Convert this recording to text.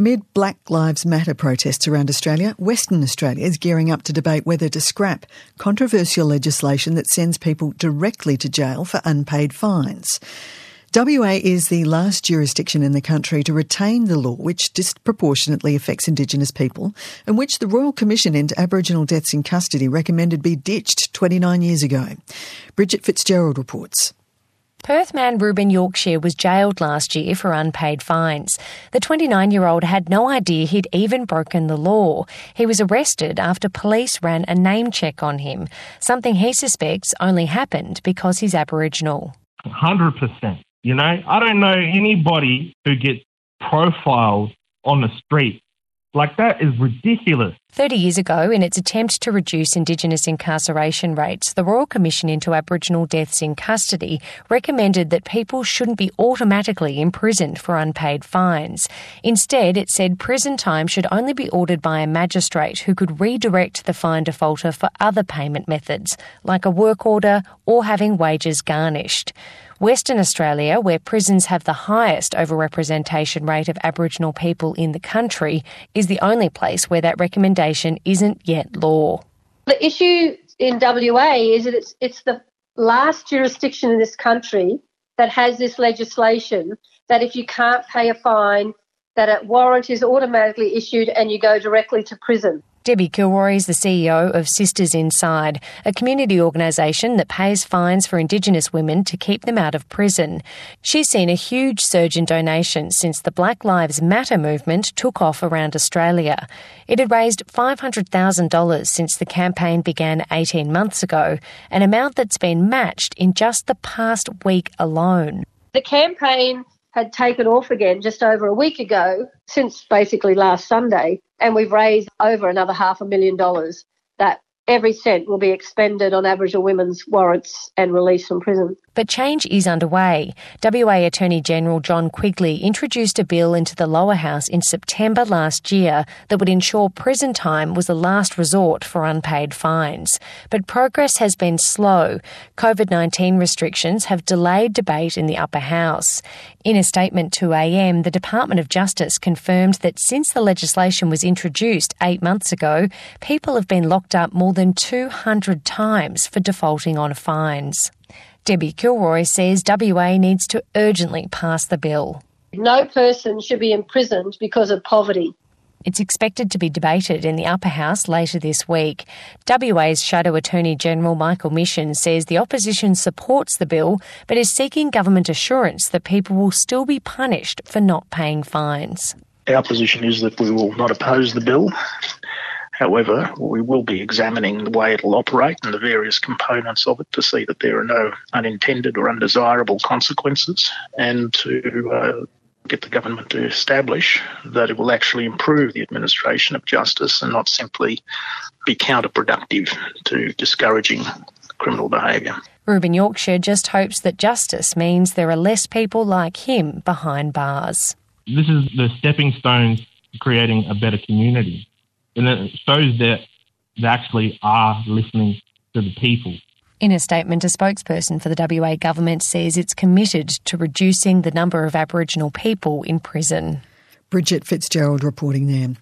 Amid Black Lives Matter protests around Australia, Western Australia is gearing up to debate whether to scrap controversial legislation that sends people directly to jail for unpaid fines. WA is the last jurisdiction in the country to retain the law which disproportionately affects Indigenous people and which the Royal Commission into Aboriginal Deaths in Custody recommended be ditched 29 years ago. Bridget Fitzgerald reports. Perth man Reuben Yorkshire was jailed last year for unpaid fines. The 29-year-old had no idea he'd even broken the law. He was arrested after police ran a name check on him, something he suspects only happened because he's Aboriginal. 100%. You know, I don't know anybody who gets profiled on the street. Like, that is ridiculous. 30 years ago, in its attempt to reduce Indigenous incarceration rates, the Royal Commission into Aboriginal Deaths in Custody recommended that people shouldn't be automatically imprisoned for unpaid fines. Instead, it said prison time should only be ordered by a magistrate who could redirect the fine defaulter for other payment methods, like a work order or having wages garnished. Western Australia, where prisons have the highest overrepresentation rate of Aboriginal people in the country, is the only place where that recommendation isn't yet law. The issue in WA is that it's the last jurisdiction in this country that has this legislation that if you can't pay a fine, that a warrant is automatically issued and you go directly to prison. Debbie Kilroy is the CEO of Sisters Inside, a community organisation that pays fines for Indigenous women to keep them out of prison. She's seen a huge surge in donations since the Black Lives Matter movement took off around Australia. It had raised $500,000 since the campaign began 18 months ago, an amount that's been matched in just the past week alone. The campaign had taken off again just over a week ago, since basically last Sunday, and we've raised over another $500,000 that every cent will be expended on Aboriginal women's warrants and release from prison. But change is underway. WA Attorney-General John Quigley introduced a bill into the lower house in September last year that would ensure prison time was the last resort for unpaid fines. But progress has been slow. COVID-19 restrictions have delayed debate in the upper house. In a statement to AM, the Department of Justice confirmed that since the legislation was introduced 8 months ago, people have been locked up more than 200 times for defaulting on fines. Debbie Kilroy says WA needs to urgently pass the bill. No person should be imprisoned because of poverty. It's expected to be debated in the upper house later this week. WA's Shadow Attorney-General Michael Mission says the opposition supports the bill but is seeking government assurance that people will still be punished for not paying fines. Our position is that we will not oppose the bill. However, we will be examining the way it will operate and the various components of it to see that there are no unintended or undesirable consequences and to get the government to establish that it will actually improve the administration of justice and not simply be counterproductive to discouraging criminal behaviour. Reuben Yorkshire just hopes that justice means there are less people like him behind bars. This is the stepping stones to creating a better community. And it shows that they actually are listening to the people. In a statement, a spokesperson for the WA government says it's committed to reducing the number of Aboriginal people in prison. Bridget Fitzgerald reporting there.